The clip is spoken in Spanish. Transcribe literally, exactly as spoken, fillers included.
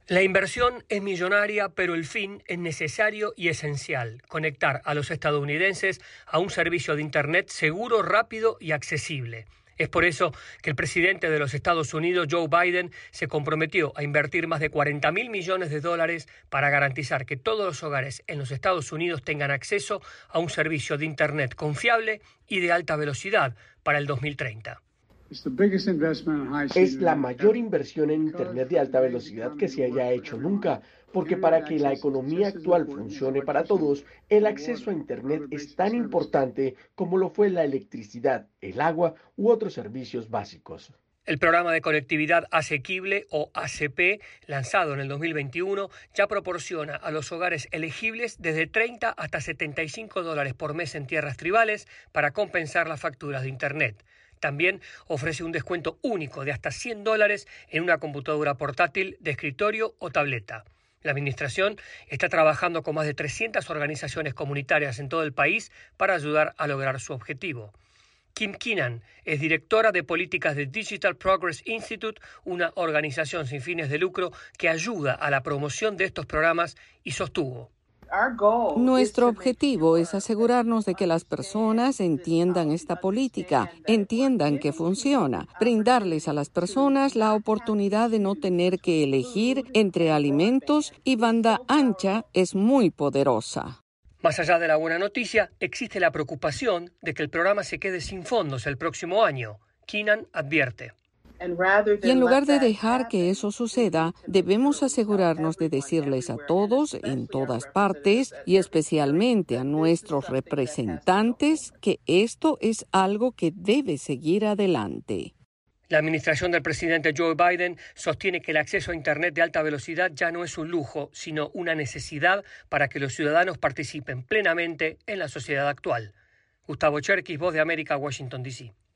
La inversión es millonaria, pero el fin es necesario y esencial: conectar a los estadounidenses a un servicio de Internet seguro, rápido y accesible. Es por eso que el presidente de los Estados Unidos, Joe Biden, se comprometió a invertir más de cuarenta mil millones de dólares para garantizar que todos los hogares en los Estados Unidos tengan acceso a un servicio de Internet confiable y de alta velocidad para el dos mil treinta. Es la mayor inversión en Internet de alta velocidad que se haya hecho nunca, porque para que la economía actual funcione para todos, el acceso a Internet es tan importante como lo fue la electricidad, el agua u otros servicios básicos. El programa de conectividad asequible, o A C P, lanzado en el dos mil veintiuno, ya proporciona a los hogares elegibles desde treinta hasta setenta y cinco dólares por mes en tierras tribales para compensar las facturas de Internet. También ofrece un descuento único de hasta cien dólares en una computadora portátil de escritorio o tableta. La administración está trabajando con más de trescientas organizaciones comunitarias en todo el país para ayudar a lograr su objetivo. Kim Keenan es directora de políticas de Digital Progress Institute, una organización sin fines de lucro que ayuda a la promoción de estos programas, y sostuvo: Nuestro objetivo es asegurarnos de que las personas entiendan esta política, entiendan que funciona, brindarles a las personas la oportunidad de no tener que elegir entre alimentos, y banda ancha es muy poderosa. Más allá de la buena noticia, existe la preocupación de que el programa se quede sin fondos el próximo año. Keenan advierte: Y en lugar de dejar que eso suceda, debemos asegurarnos de decirles a todos, en todas partes, y especialmente a nuestros representantes, que esto es algo que debe seguir adelante. La administración del presidente Joe Biden sostiene que el acceso a Internet de alta velocidad ya no es un lujo, sino una necesidad para que los ciudadanos participen plenamente en la sociedad actual. Gustavo Cherkis, Voz de América, Washington, D C